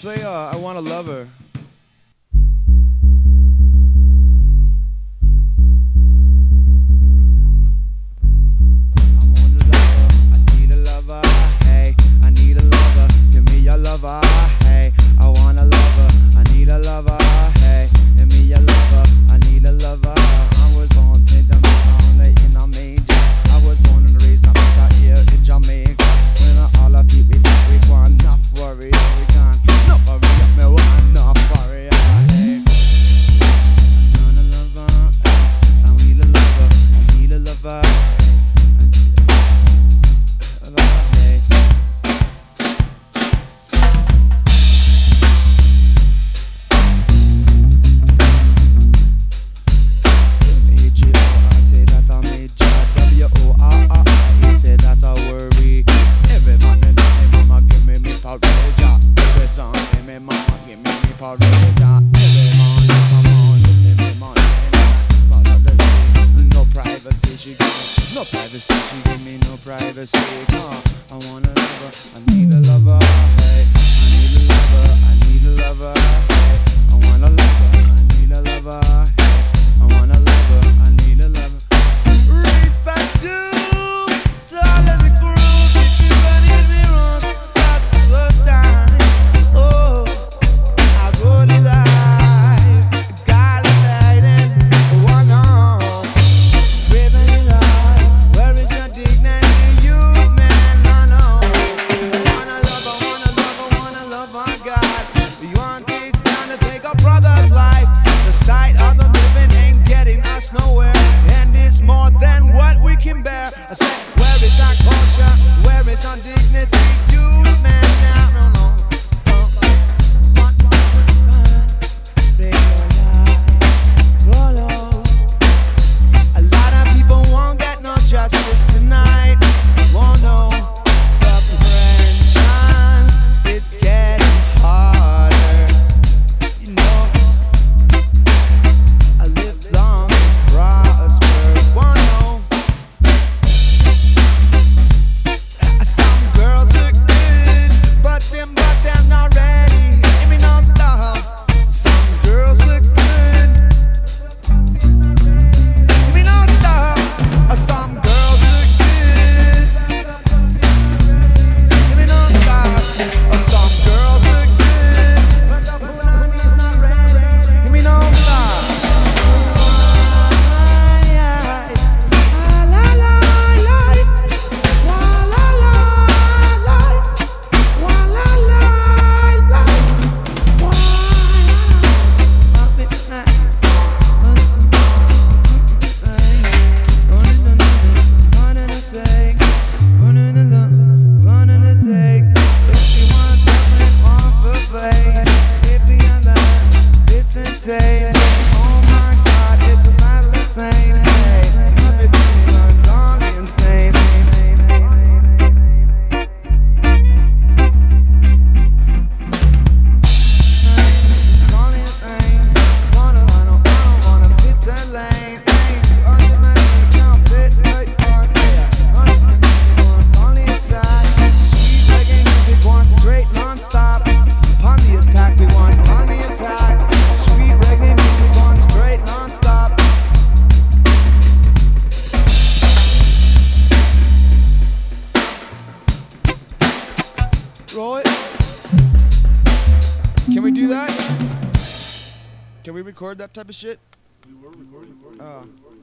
Play I Want a Lover. No privacy, she give me no privacy. I want a lover, I need a lover. Hey, I need a lover, I need a lover. Hey, I want a lover, I need a lover. Hey, I want a lover, I need a lover. Respect due to all of the crew. If you can hit me wrong, that's the time. Oh, I go to life, got it lighting. One on, living it life. Where is your dignity, you man? No. Wanna love, my God. You want this down to take a brother's life. The sight of the living ain't getting us nowhere, and it's more than what we can bear. I said, where is our culture? Where is our dignity? You man, now, no. A lot of people won't get no justice tonight. Won't know the prevention is getting harder. You know, I live long and prosper. Won't know. Some girls look good, but them not ready. Give me no stop. Some girls look good. Give me no stop. Some girls look good. Give me no stop. Some girls look good, but the punani's not ready. Give me no stop. Oh my God, it's a battle insane. Hey, I've been feeling gone insane. Gone insane. I don't wanna fit that lane. Automatically can't fit right on there. Only inside. Sweet reggae music, one straight non-stop. Upon the attack, we want on the attack. Sweet reggae music, one straight non-stop. Roll it. Can we do that? Can we record that type of shit? We were recording. Oh.